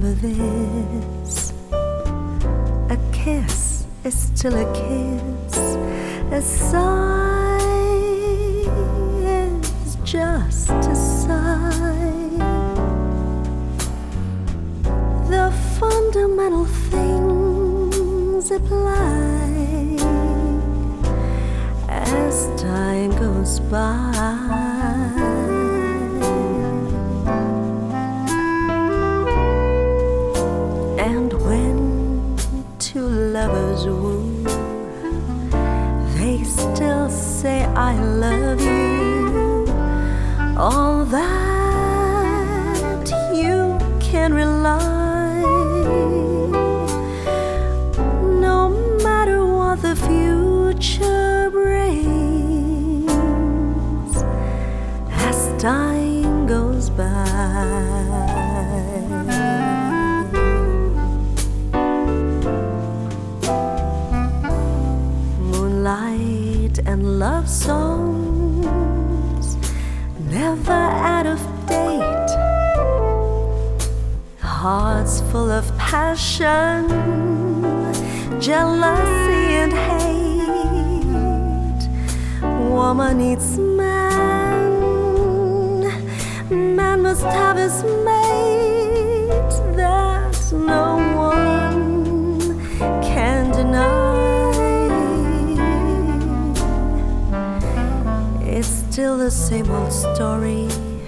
remember this. A kiss is still a kiss. A sigh is just a sigh. The fundamental things apply as time goes by. And when two lovers woo, they still say I love you. On that you can rely, no matter what the future brings as time goes by. Moonlight and love songs, never out of date. Hearts full of passion, jealousy and hate. Woman needs man, man must have his mate. That no one can deny. It's still the same old story,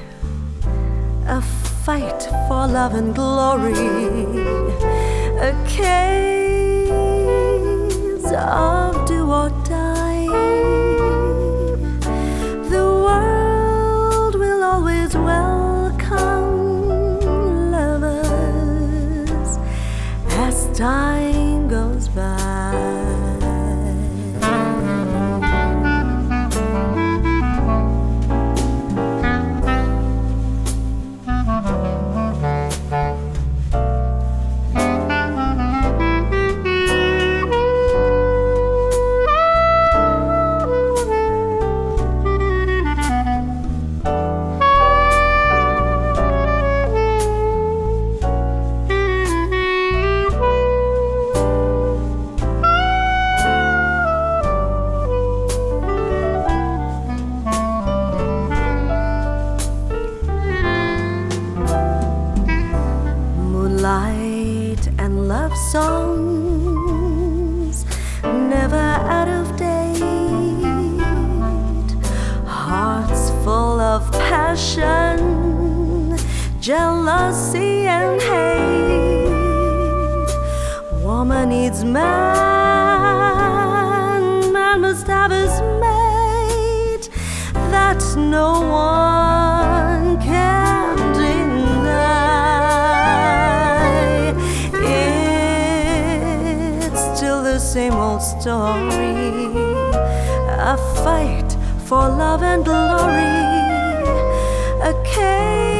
a fight for love and glory, a case of do or die. The world will always welcome lovers as time goes by. Light and love songs, never out of date. Hearts full of passion, jealousy and hate. Woman needs man, man must have his mate. That no one can deny. The same old story, a fight for love and glory, a case